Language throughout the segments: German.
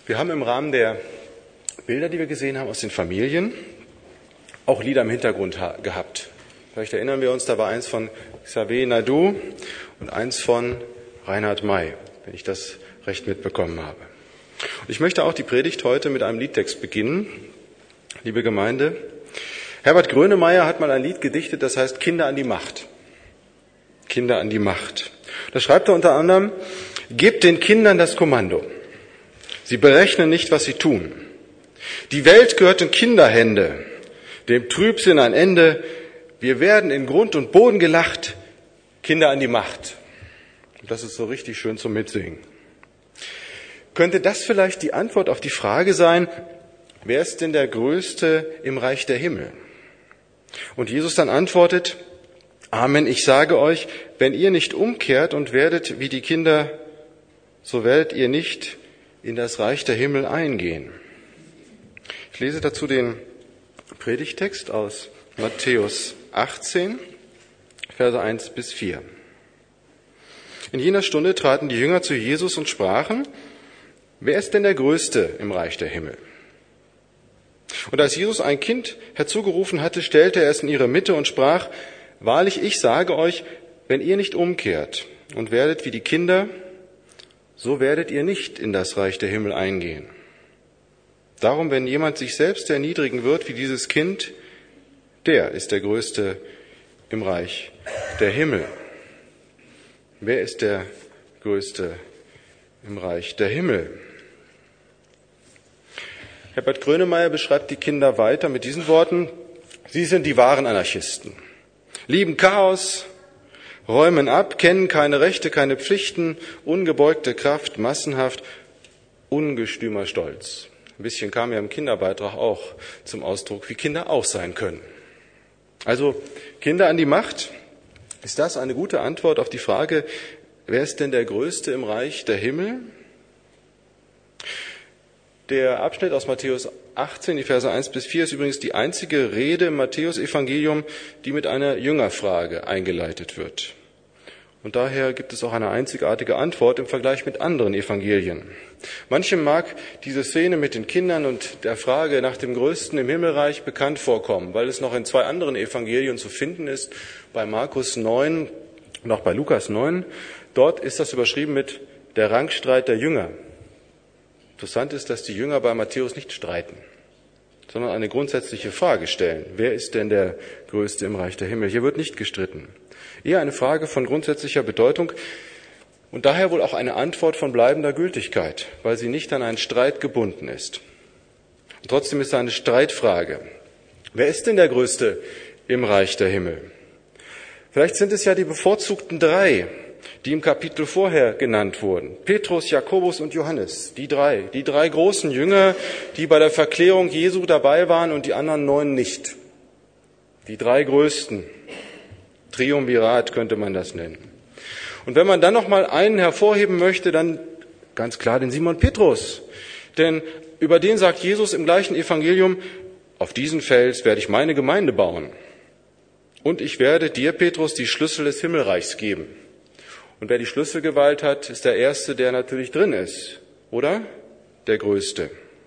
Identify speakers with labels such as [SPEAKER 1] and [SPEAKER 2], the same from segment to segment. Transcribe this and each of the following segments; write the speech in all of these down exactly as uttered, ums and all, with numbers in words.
[SPEAKER 1] Wir haben im Rahmen der Bilder, die wir gesehen haben aus den Familien, auch Lieder im Hintergrund ha- gehabt. Vielleicht erinnern wir uns, da war eins von Xavier Naidoo und eins von Reinhard May, wenn ich das recht mitbekommen habe. Und ich möchte auch die Predigt heute mit einem Liedtext beginnen, liebe Gemeinde. Herbert Grönemeyer hat mal ein Lied gedichtet, das heißt Kinder an die Macht. Kinder an die Macht. Da schreibt er unter anderem: Gebt den Kindern das Kommando. Sie berechnen nicht, was sie tun. Die Welt gehört in Kinderhände, dem Trübsinn ein Ende. Wir werden in Grund und Boden gelacht. Kinder an die Macht. Und das ist so richtig schön zum Mitsingen. Könnte das vielleicht die Antwort auf die Frage sein, wer ist denn der Größte im Reich der Himmel? Und Jesus dann antwortet: Amen, ich sage euch, wenn ihr nicht umkehrt und werdet wie die Kinder, so werdet ihr nicht in das Reich der Himmel eingehen. Ich lese dazu den Predigtext aus Matthäus achtzehn, Verse eins bis vier. In jener Stunde traten die Jünger zu Jesus und sprachen: Wer ist denn der Größte im Reich der Himmel? Und als Jesus ein Kind herzugerufen hatte, stellte er es in ihre Mitte und sprach: Wahrlich, ich sage euch, wenn ihr nicht umkehrt und werdet wie die Kinder, so werdet ihr nicht in das Reich der Himmel eingehen. Darum, wenn jemand sich selbst erniedrigen wird wie dieses Kind, der ist der Größte im Reich der Himmel. Wer ist der Größte im Reich der Himmel? Herbert Grönemeyer beschreibt die Kinder weiter mit diesen Worten: Sie sind die wahren Anarchisten, lieben Chaos, räumen ab, kennen keine Rechte, keine Pflichten, ungebeugte Kraft, massenhaft, ungestümer Stolz. Ein bisschen kam ja im Kinderbeitrag auch zum Ausdruck, wie Kinder auch sein können. Also Kinder an die Macht, ist das eine gute Antwort auf die Frage, wer ist denn der Größte im Reich der Himmel? Der Abschnitt aus Matthäus achtzehn, die Verse eins bis vier, ist übrigens die einzige Rede im Matthäus-Evangelium, die mit einer Jüngerfrage eingeleitet wird. Und daher gibt es auch eine einzigartige Antwort im Vergleich mit anderen Evangelien. Manchem mag diese Szene mit den Kindern und der Frage nach dem Größten im Himmelreich bekannt vorkommen, weil es noch in zwei anderen Evangelien zu finden ist, bei Markus neun und auch bei Lukas neun. Dort ist das überschrieben mit der Rangstreit der Jünger. Interessant ist, dass die Jünger bei Matthäus nicht streiten, sondern eine grundsätzliche Frage stellen. Wer ist denn der Größte im Reich der Himmel? Hier wird nicht gestritten. Eher eine Frage von grundsätzlicher Bedeutung und daher wohl auch eine Antwort von bleibender Gültigkeit, weil sie nicht an einen Streit gebunden ist. Und trotzdem ist es eine Streitfrage. Wer ist denn der Größte im Reich der Himmel? Vielleicht sind es ja die bevorzugten drei, die im Kapitel vorher genannt wurden. Petrus, Jakobus und Johannes, die drei, die drei großen Jünger, die bei der Verklärung Jesu dabei waren und die anderen neun nicht. Die drei Größten. Triumvirat könnte man das nennen. Und wenn man dann noch mal einen hervorheben möchte, dann ganz klar den Simon Petrus. Denn über den sagt Jesus im gleichen Evangelium: Auf diesen Fels werde ich meine Gemeinde bauen. Und ich werde dir, Petrus, die Schlüssel des Himmelreichs geben. Und wer die Schlüsselgewalt hat, ist der Erste, der natürlich drin ist, oder? Der Größte.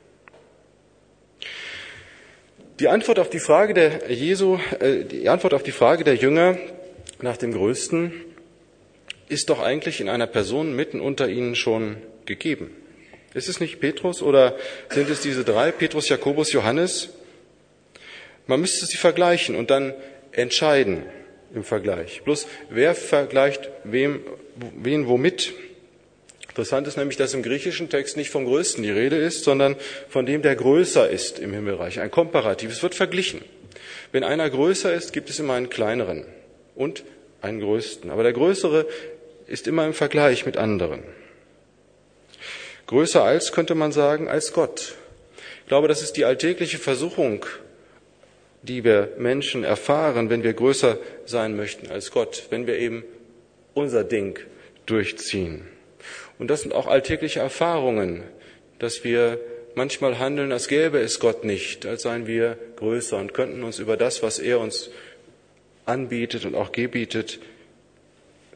[SPEAKER 1] Die Antwort auf die Frage der Jesu, äh, die Antwort auf die Frage der Jünger nach dem Größten ist doch eigentlich in einer Person mitten unter ihnen schon gegeben. Ist es nicht Petrus oder sind es diese drei, Petrus, Jakobus, Johannes? Man müsste sie vergleichen und dann entscheiden im Vergleich. Bloß wer vergleicht wem, wen womit? Interessant ist nämlich, dass im griechischen Text nicht vom Größten die Rede ist, sondern von dem, der größer ist im Himmelreich. Ein Komparativ. Es wird verglichen. Wenn einer größer ist, gibt es immer einen kleineren und einen größten. Aber der Größere ist immer im Vergleich mit anderen. Größer als, könnte man sagen, als Gott. Ich glaube, das ist die alltägliche Versuchung, die wir Menschen erfahren, wenn wir größer sein möchten als Gott, wenn wir eben unser Ding durchziehen. Und das sind auch alltägliche Erfahrungen, dass wir manchmal handeln, als gäbe es Gott nicht, als seien wir größer und könnten uns über das, was er uns anbietet und auch gebietet,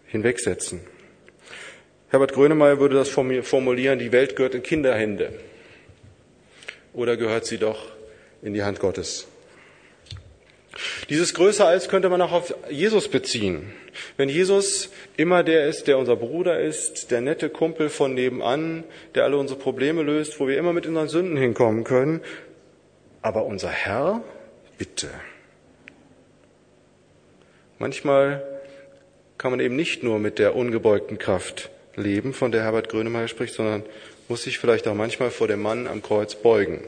[SPEAKER 1] hinwegsetzen. Herbert Grönemeyer würde das formulieren: Die Welt gehört in Kinderhände, oder gehört sie doch in die Hand Gottes? Dieses größer als könnte man auch auf Jesus beziehen. Wenn Jesus immer der ist, der unser Bruder ist, der nette Kumpel von nebenan, der alle unsere Probleme löst, wo wir immer mit unseren Sünden hinkommen können, aber unser Herr, bitte. Manchmal kann man eben nicht nur mit der ungebeugten Kraft leben, von der Herbert Grönemeyer spricht, sondern muss sich vielleicht auch manchmal vor dem Mann am Kreuz beugen.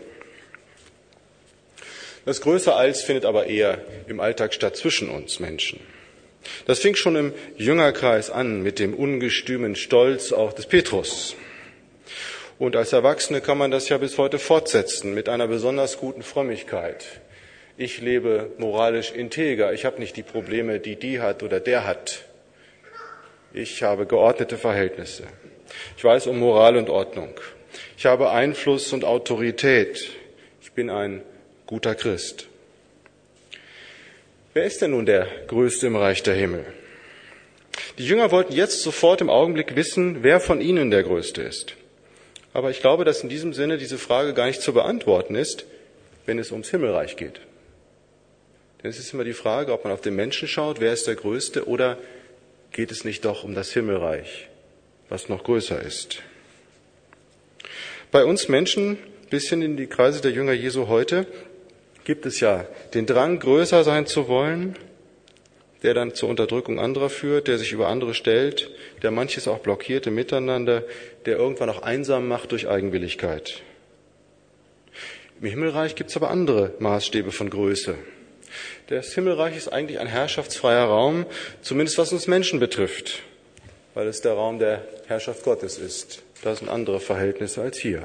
[SPEAKER 1] Das größer als findet aber eher im Alltag statt zwischen uns Menschen. Das fing schon im Jüngerkreis an mit dem ungestümen Stolz auch des Petrus. Und als Erwachsene kann man das ja bis heute fortsetzen mit einer besonders guten Frömmigkeit. Ich lebe moralisch integer, ich habe nicht die Probleme, die die hat oder der hat. Ich habe geordnete Verhältnisse. Ich weiß um Moral und Ordnung. Ich habe Einfluss und Autorität. Ich bin ein guter Christ. Wer ist denn nun der Größte im Reich der Himmel? Die Jünger wollten jetzt sofort im Augenblick wissen, wer von ihnen der Größte ist. Aber ich glaube, dass in diesem Sinne diese Frage gar nicht zu beantworten ist, wenn es ums Himmelreich geht. Denn es ist immer die Frage, ob man auf den Menschen schaut, wer ist der Größte, oder geht es nicht doch um das Himmelreich, was noch größer ist. Bei uns Menschen, bisschen in die Kreise der Jünger Jesu heute, gibt es ja den Drang, größer sein zu wollen, der dann zur Unterdrückung anderer führt, der sich über andere stellt, der manches auch blockiert im Miteinander, der irgendwann auch einsam macht durch Eigenwilligkeit. Im Himmelreich gibt es aber andere Maßstäbe von Größe. Das Himmelreich ist eigentlich ein herrschaftsfreier Raum, zumindest was uns Menschen betrifft, weil es der Raum der Herrschaft Gottes ist. Da sind andere Verhältnisse als hier.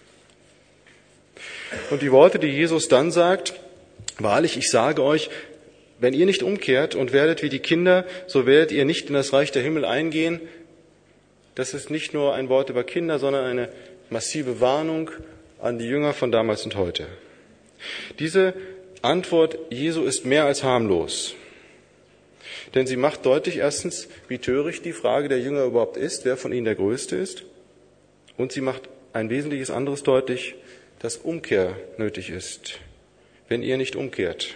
[SPEAKER 1] Und die Worte, die Jesus dann sagt, wahrlich, ich sage euch, wenn ihr nicht umkehrt und werdet wie die Kinder, so werdet ihr nicht in das Reich der Himmel eingehen. Das ist nicht nur ein Wort über Kinder, sondern eine massive Warnung an die Jünger von damals und heute. Diese Antwort Jesu ist mehr als harmlos. Denn sie macht deutlich erstens, wie töricht die Frage der Jünger überhaupt ist, wer von ihnen der Größte ist. Und sie macht ein wesentliches anderes deutlich, dass Umkehr nötig ist, wenn ihr nicht umkehrt.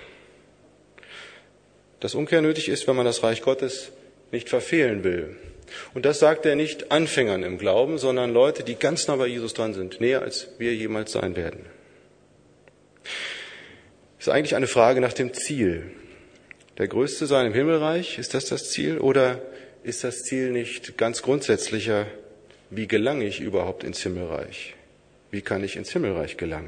[SPEAKER 1] Dass Umkehr nötig ist, wenn man das Reich Gottes nicht verfehlen will. Und das sagt er nicht Anfängern im Glauben, sondern Leute, die ganz nah bei Jesus dran sind, näher als wir jemals sein werden. Es ist eigentlich eine Frage nach dem Ziel. Der Größte sein im Himmelreich, ist das das Ziel? Oder ist das Ziel nicht ganz grundsätzlicher, wie gelange ich überhaupt ins Himmelreich? Wie kann ich ins Himmelreich gelangen?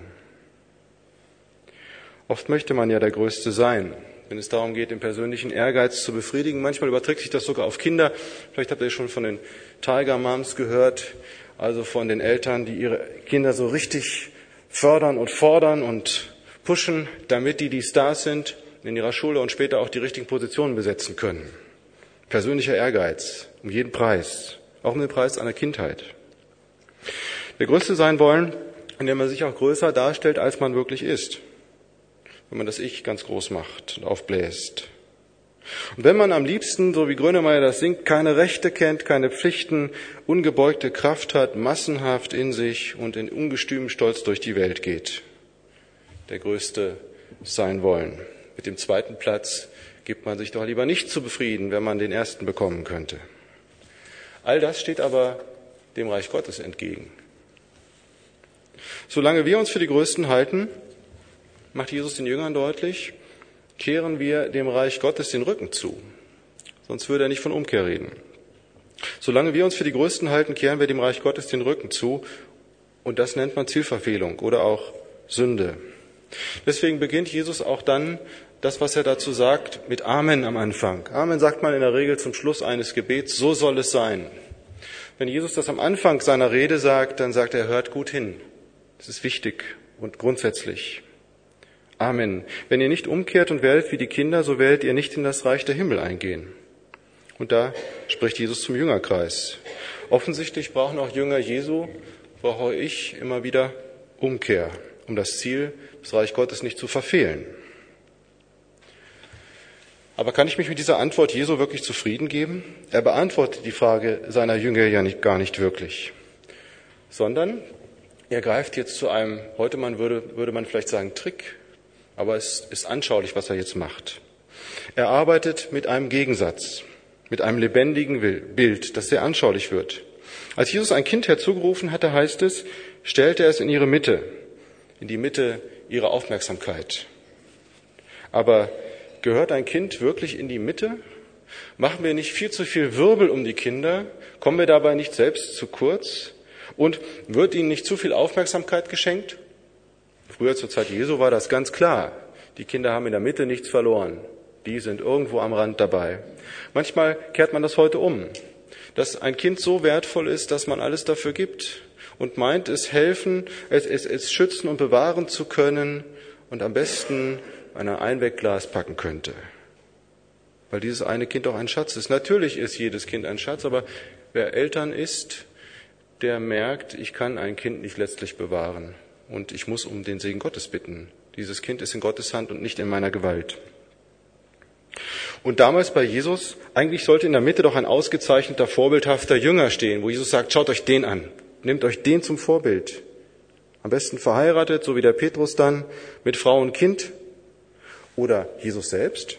[SPEAKER 1] Oft möchte man ja der Größte sein, wenn es darum geht, den persönlichen Ehrgeiz zu befriedigen. Manchmal überträgt sich das sogar auf Kinder. Vielleicht habt ihr schon von den Tiger Moms gehört, also von den Eltern, die ihre Kinder so richtig fördern und fordern und pushen, damit die die Stars sind in ihrer Schule und später auch die richtigen Positionen besetzen können. Persönlicher Ehrgeiz, um jeden Preis, auch um den Preis einer Kindheit. Der Größte sein wollen, indem man sich auch größer darstellt, als man wirklich ist. Wenn man das Ich ganz groß macht und aufbläst. Und wenn man am liebsten, so wie Grönemeyer das singt, keine Rechte kennt, keine Pflichten, ungebeugte Kraft hat, massenhaft in sich und in ungestümem Stolz durch die Welt geht. Der Größte sein wollen. Mit dem zweiten Platz gibt man sich doch lieber nicht zu befrieden, wenn man den ersten bekommen könnte. All das steht aber dem Reich Gottes entgegen. Solange wir uns für die Größten halten, macht Jesus den Jüngern deutlich, kehren wir dem Reich Gottes den Rücken zu. Sonst würde er nicht von Umkehr reden. Solange wir uns für die Größten halten, kehren wir dem Reich Gottes den Rücken zu. Und das nennt man Zielverfehlung oder auch Sünde. Deswegen beginnt Jesus auch dann das, was er dazu sagt, mit Amen am Anfang. Amen sagt man in der Regel zum Schluss eines Gebets, so soll es sein. Wenn Jesus das am Anfang seiner Rede sagt, dann sagt er, hört gut hin. Das ist wichtig und grundsätzlich. Amen. Wenn ihr nicht umkehrt und werdet wie die Kinder, so werdet ihr nicht in das Reich der Himmel eingehen. Und da spricht Jesus zum Jüngerkreis. Offensichtlich brauchen auch Jünger Jesu, brauche ich immer wieder Umkehr, um das Ziel des Reich Gottes nicht zu verfehlen. Aber kann ich mich mit dieser Antwort Jesu wirklich zufrieden geben? Er beantwortet die Frage seiner Jünger ja nicht, gar nicht wirklich, sondern er greift jetzt zu einem, heute man würde, würde man vielleicht sagen Trick, aber es ist anschaulich, was er jetzt macht. Er arbeitet mit einem Gegensatz, mit einem lebendigen Bild, das sehr anschaulich wird. Als Jesus ein Kind herzugerufen hatte, heißt es, stellte er es in ihre Mitte, in die Mitte ihrer Aufmerksamkeit. Aber gehört ein Kind wirklich in die Mitte? Machen wir nicht viel zu viel Wirbel um die Kinder? Kommen wir dabei nicht selbst zu kurz? Und wird ihnen nicht zu viel Aufmerksamkeit geschenkt? Früher zur Zeit Jesu war das ganz klar. Die Kinder haben in der Mitte nichts verloren. Die sind irgendwo am Rand dabei. Manchmal kehrt man das heute um, dass ein Kind so wertvoll ist, dass man alles dafür gibt und meint, es helfen, es, es, es schützen und bewahren zu können und am besten ein Einwegglas packen könnte. Weil dieses eine Kind auch ein Schatz ist. Natürlich ist jedes Kind ein Schatz, aber wer Eltern ist, der merkt, ich kann ein Kind nicht letztlich bewahren und ich muss um den Segen Gottes bitten. Dieses Kind ist in Gottes Hand und nicht in meiner Gewalt. Und damals bei Jesus, eigentlich sollte in der Mitte doch ein ausgezeichneter, vorbildhafter Jünger stehen, wo Jesus sagt, schaut euch den an, nehmt euch den zum Vorbild. Am besten verheiratet, so wie der Petrus dann, mit Frau und Kind. Oder Jesus selbst.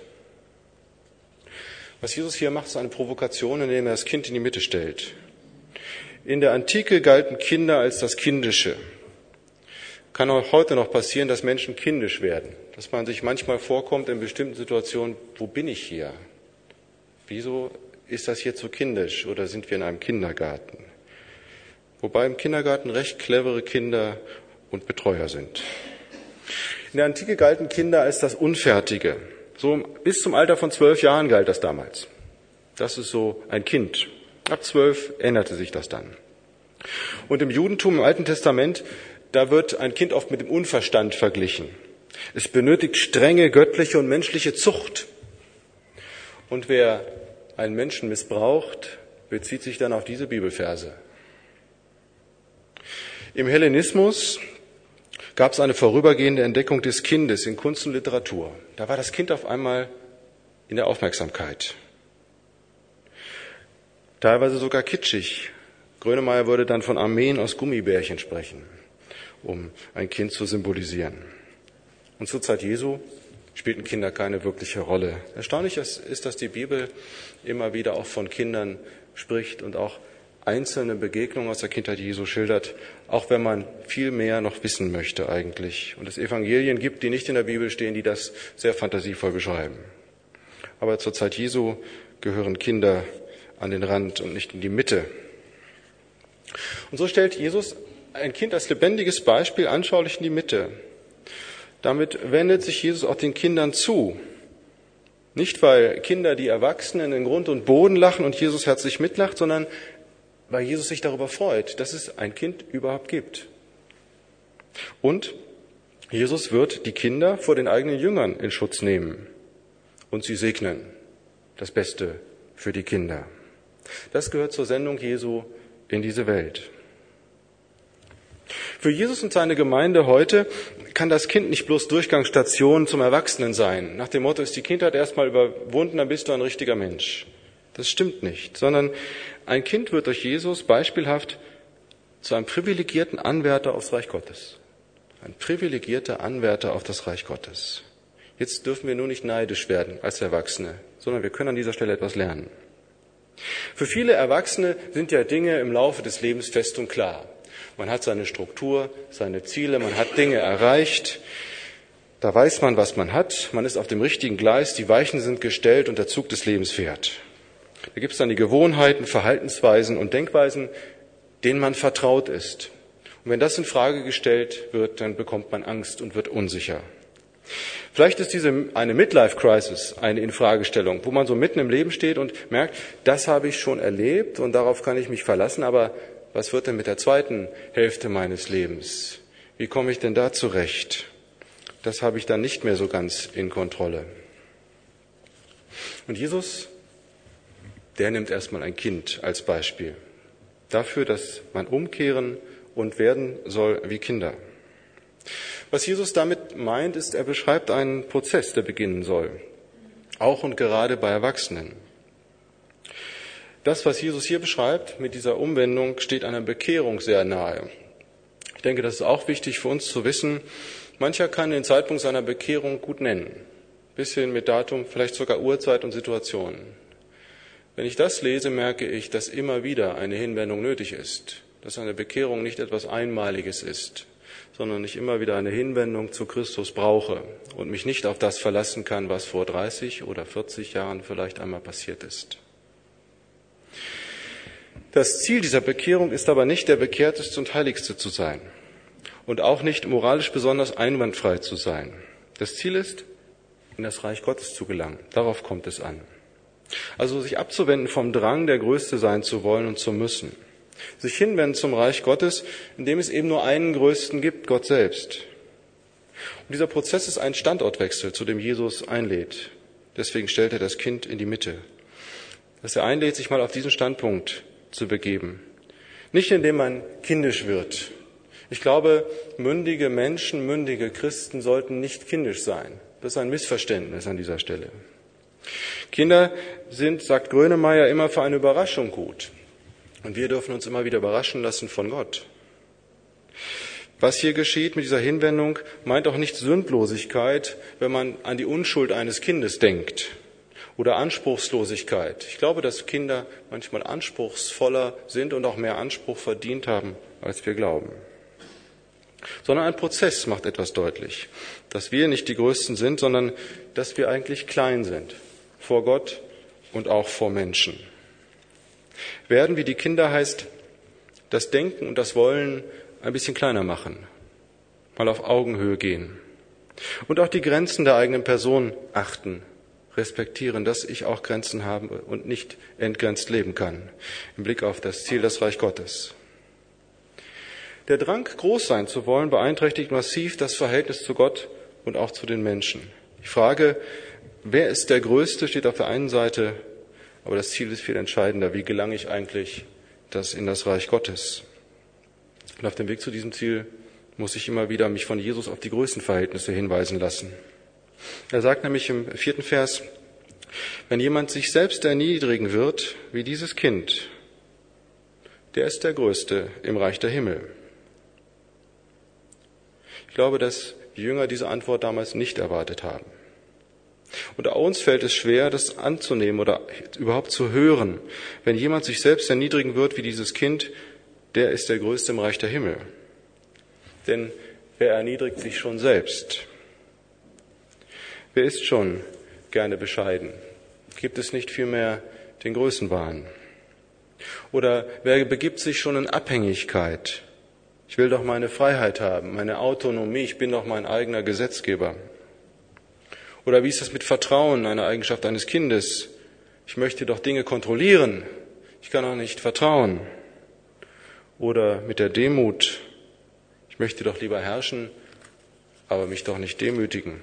[SPEAKER 1] Was Jesus hier macht, ist eine Provokation, indem er das Kind in die Mitte stellt. In der Antike galten Kinder als das Kindische. Kann auch heute noch passieren, dass Menschen kindisch werden. Dass man sich manchmal vorkommt in bestimmten Situationen, wo bin ich hier? Wieso ist das hier so kindisch oder sind wir in einem Kindergarten? Wobei im Kindergarten recht clevere Kinder und Betreuer sind. In der Antike galten Kinder als das Unfertige. So bis zum Alter von zwölf Jahren galt das damals. Das ist so ein Kind. Ab zwölf änderte sich das dann. Und im Judentum, im Alten Testament, da wird ein Kind oft mit dem Unverstand verglichen. Es benötigt strenge göttliche und menschliche Zucht. Und wer einen Menschen missbraucht, bezieht sich dann auf diese Bibelverse. Im Hellenismus gab es eine vorübergehende Entdeckung des Kindes in Kunst und Literatur. Da war das Kind auf einmal in der Aufmerksamkeit. Teilweise sogar kitschig. Grönemeyer würde dann von Armeen aus Gummibärchen sprechen, um ein Kind zu symbolisieren. Und zur Zeit Jesu spielten Kinder keine wirkliche Rolle. Erstaunlich ist, dass die Bibel immer wieder auch von Kindern spricht und auch einzelne Begegnungen aus der Kindheit Jesu schildert, auch wenn man viel mehr noch wissen möchte eigentlich. Und es Evangelien gibt, die nicht in der Bibel stehen, die das sehr fantasievoll beschreiben. Aber zur Zeit Jesu gehören Kinder an den Rand und nicht in die Mitte. Und so stellt Jesus ein Kind als lebendiges Beispiel anschaulich in die Mitte. Damit wendet sich Jesus auch den Kindern zu. Nicht, weil Kinder die Erwachsenen in Grund und Boden lachen und Jesus herzlich mitlacht, sondern weil Jesus sich darüber freut, dass es ein Kind überhaupt gibt. Und Jesus wird die Kinder vor den eigenen Jüngern in Schutz nehmen und sie segnen. Das Beste für die Kinder. Das gehört zur Sendung Jesu in diese Welt. Für Jesus und seine Gemeinde heute kann das Kind nicht bloß Durchgangsstation zum Erwachsenen sein. Nach dem Motto, ist die Kindheit erstmal überwunden, dann bist du ein richtiger Mensch. Das stimmt nicht, sondern ein Kind wird durch Jesus beispielhaft zu einem privilegierten Anwärter aufs Reich Gottes. Ein privilegierter Anwärter auf das Reich Gottes. Jetzt dürfen wir nur nicht neidisch werden als Erwachsene, sondern wir können an dieser Stelle etwas lernen. Für viele Erwachsene sind ja Dinge im Laufe des Lebens fest und klar. Man hat seine Struktur, seine Ziele, man hat Dinge erreicht. Da weiß man, was man hat. Man ist auf dem richtigen Gleis, die Weichen sind gestellt und der Zug des Lebens fährt. Da gibt es dann die Gewohnheiten, Verhaltensweisen und Denkweisen, denen man vertraut ist. Und wenn das in Frage gestellt wird, dann bekommt man Angst und wird unsicher. Vielleicht ist diese eine Midlife-Crisis eine Infragestellung, wo man so mitten im Leben steht und merkt, das habe ich schon erlebt und darauf kann ich mich verlassen, aber was wird denn mit der zweiten Hälfte meines Lebens? Wie komme ich denn da zurecht? Das habe ich dann nicht mehr so ganz in Kontrolle. Und Jesus, der nimmt erstmal ein Kind als Beispiel dafür, dass man umkehren und werden soll wie Kinder. Was Jesus damit meint, ist, er beschreibt einen Prozess, der beginnen soll. Auch und gerade bei Erwachsenen. Das, was Jesus hier beschreibt mit dieser Umwendung, steht einer Bekehrung sehr nahe. Ich denke, das ist auch wichtig für uns zu wissen. Mancher kann den Zeitpunkt seiner Bekehrung gut nennen. Bisschen mit Datum, vielleicht sogar Uhrzeit und Situation. Wenn ich das lese, merke ich, dass immer wieder eine Hinwendung nötig ist. Dass eine Bekehrung nicht etwas Einmaliges ist, sondern ich immer wieder eine Hinwendung zu Christus brauche und mich nicht auf das verlassen kann, was vor dreißig oder vierzig Jahren vielleicht einmal passiert ist. Das Ziel dieser Bekehrung ist aber nicht, der Bekehrteste und Heiligste zu sein und auch nicht moralisch besonders einwandfrei zu sein. Das Ziel ist, in das Reich Gottes zu gelangen. Darauf kommt es an. Also sich abzuwenden vom Drang, der Größte sein zu wollen und zu müssen. Sich hinwenden zum Reich Gottes, in dem es eben nur einen Größten gibt, Gott selbst. Und dieser Prozess ist ein Standortwechsel, zu dem Jesus einlädt. Deswegen stellt er das Kind in die Mitte. Dass er einlädt, sich mal auf diesen Standpunkt zu begeben. Nicht indem man kindisch wird. Ich glaube, mündige Menschen, mündige Christen sollten nicht kindisch sein. Das ist ein Missverständnis an dieser Stelle. Kinder sind, sagt Grönemeyer, immer für eine Überraschung gut. Und wir dürfen uns immer wieder überraschen lassen von Gott. Was hier geschieht mit dieser Hinwendung, meint auch nicht Sündlosigkeit, wenn man an die Unschuld eines Kindes denkt. Oder Anspruchslosigkeit. Ich glaube, dass Kinder manchmal anspruchsvoller sind und auch mehr Anspruch verdient haben, als wir glauben. Sondern ein Prozess macht etwas deutlich, dass wir nicht die Größten sind, sondern dass wir eigentlich klein sind, vor Gott und auch vor Menschen. Werden wie die Kinder heißt, das Denken und das Wollen ein bisschen kleiner machen, mal auf Augenhöhe gehen und auch die Grenzen der eigenen Person achten, respektieren, dass ich auch Grenzen habe und nicht entgrenzt leben kann, im Blick auf das Ziel des Reich Gottes. Der Drang, groß sein zu wollen, beeinträchtigt massiv das Verhältnis zu Gott und auch zu den Menschen. Die Frage, wer ist der Größte, steht auf der einen Seite, aber das Ziel ist viel entscheidender. Wie gelange ich eigentlich das in das Reich Gottes? Und auf dem Weg zu diesem Ziel muss ich immer wieder mich von Jesus auf die Größenverhältnisse hinweisen lassen. Er sagt nämlich im vierten Vers, wenn jemand sich selbst erniedrigen wird, wie dieses Kind, der ist der Größte im Reich der Himmel. Ich glaube, dass die Jünger diese Antwort damals nicht erwartet haben. Und auch uns fällt es schwer, das anzunehmen oder überhaupt zu hören. Wenn jemand sich selbst erniedrigen wird wie dieses Kind, der ist der Größte im Reich der Himmel. Denn wer erniedrigt sich schon selbst? Wer ist schon gerne bescheiden? Gibt es nicht vielmehr den Größenwahn? Oder wer begibt sich schon in Abhängigkeit? Ich will doch meine Freiheit haben, meine Autonomie, ich bin doch mein eigener Gesetzgeber. Oder wie ist das mit Vertrauen, eine Eigenschaft eines Kindes? Ich möchte doch Dinge kontrollieren, ich kann auch nicht vertrauen. Oder mit der Demut, ich möchte doch lieber herrschen, aber mich doch nicht demütigen.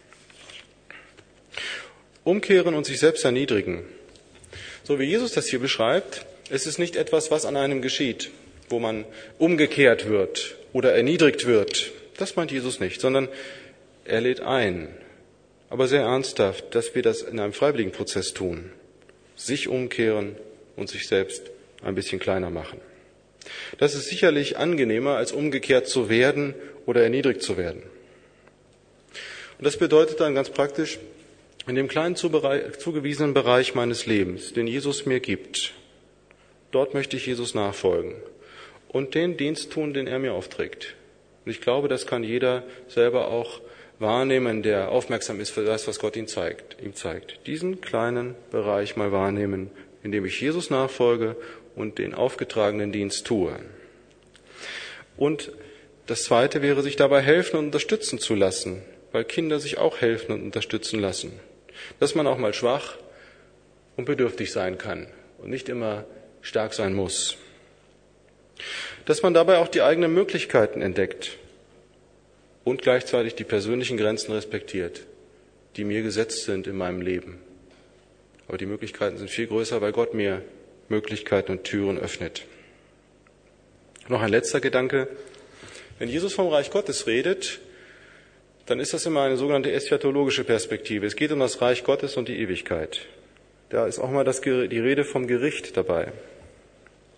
[SPEAKER 1] Umkehren und sich selbst erniedrigen. So wie Jesus das hier beschreibt, ist es nicht etwas, was an einem geschieht, wo man umgekehrt wird oder erniedrigt wird. Das meint Jesus nicht, sondern er lädt ein, aber sehr ernsthaft, dass wir das in einem freiwilligen Prozess tun. Sich umkehren und sich selbst ein bisschen kleiner machen. Das ist sicherlich angenehmer, als umgekehrt zu werden oder erniedrigt zu werden. Und das bedeutet dann ganz praktisch, in dem kleinen zugewiesenen Bereich meines Lebens, den Jesus mir gibt, dort möchte ich Jesus nachfolgen und den Dienst tun, den er mir aufträgt. Und ich glaube, das kann jeder selber auch wahrnehmen, der aufmerksam ist für das, was Gott ihm zeigt. Ihm zeigt. Diesen kleinen Bereich mal wahrnehmen, in dem ich Jesus nachfolge und den aufgetragenen Dienst tue. Und das Zweite wäre, sich dabei helfen und unterstützen zu lassen, weil Kinder sich auch helfen und unterstützen lassen. Dass man auch mal schwach und bedürftig sein kann und nicht immer stark sein muss. Dass man dabei auch die eigenen Möglichkeiten entdeckt und gleichzeitig die persönlichen Grenzen respektiert, die mir gesetzt sind in meinem Leben. Aber die Möglichkeiten sind viel größer, weil Gott mir Möglichkeiten und Türen öffnet. Noch ein letzter Gedanke. Wenn Jesus vom Reich Gottes redet, dann ist das immer eine sogenannte eschatologische Perspektive. Es geht um das Reich Gottes und die Ewigkeit. Da ist auch mal das, die Rede vom Gericht dabei.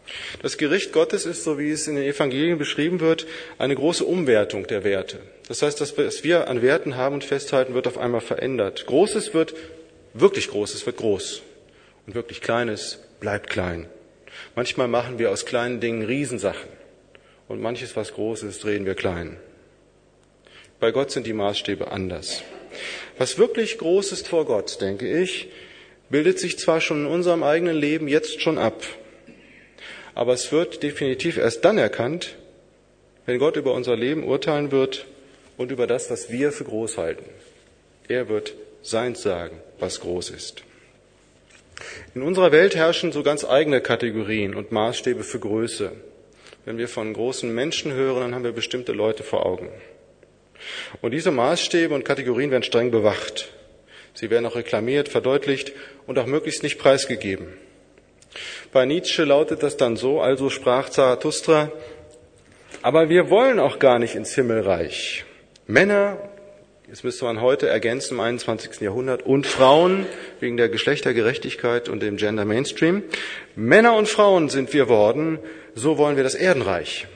[SPEAKER 1] Das Gericht Gottes ist, so wie es in den Evangelien beschrieben wird, eine große Umwertung der Werte. Das heißt, das, was wir an Werten haben und festhalten, wird auf einmal verändert. Großes wird wirklich Großes wird groß und wirklich Kleines bleibt klein. Manchmal machen wir aus kleinen Dingen Riesensachen und manches, was groß ist, drehen wir klein. Bei Gott sind die Maßstäbe anders. Was wirklich groß ist vor Gott, denke ich, bildet sich zwar schon in unserem eigenen Leben jetzt schon ab, aber es wird definitiv erst dann erkannt, wenn Gott über unser Leben urteilen wird und über das, was wir für groß halten. Er wird seins sagen, was groß ist. In unserer Welt herrschen so ganz eigene Kategorien und Maßstäbe für Größe. Wenn wir von großen Menschen hören, dann haben wir bestimmte Leute vor Augen. Und diese Maßstäbe und Kategorien werden streng bewacht. Sie werden auch reklamiert, verdeutlicht und auch möglichst nicht preisgegeben. Bei Nietzsche lautet das dann so, also sprach Zarathustra, aber wir wollen auch gar nicht ins Himmelreich. Männer, das müsste man heute ergänzen im einundzwanzigsten Jahrhundert, und Frauen, wegen der Geschlechtergerechtigkeit und dem Gender Mainstream. Männer und Frauen sind wir worden, so wollen wir das Erdenreich.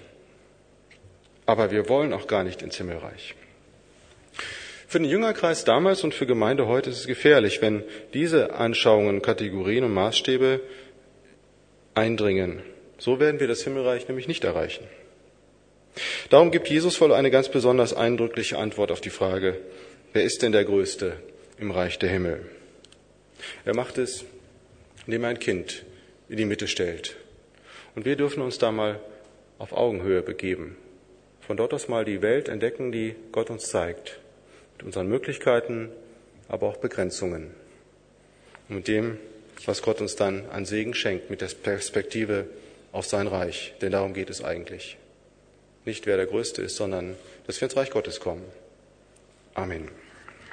[SPEAKER 1] Aber wir wollen auch gar nicht ins Himmelreich. Für den Jüngerkreis damals und für Gemeinde heute ist es gefährlich, wenn diese Anschauungen, Kategorien und Maßstäbe eindringen. So werden wir das Himmelreich nämlich nicht erreichen. Darum gibt Jesus wohl eine ganz besonders eindrückliche Antwort auf die Frage, wer ist denn der Größte im Reich der Himmel? Er macht es, indem er ein Kind in die Mitte stellt. Und wir dürfen uns da mal auf Augenhöhe begeben. Von dort aus mal die Welt entdecken, die Gott uns zeigt. Mit unseren Möglichkeiten, aber auch Begrenzungen. Und mit dem, was Gott uns dann an Segen schenkt, mit der Perspektive auf sein Reich. Denn darum geht es eigentlich. Nicht wer der Größte ist, sondern dass wir ins Reich Gottes kommen. Amen.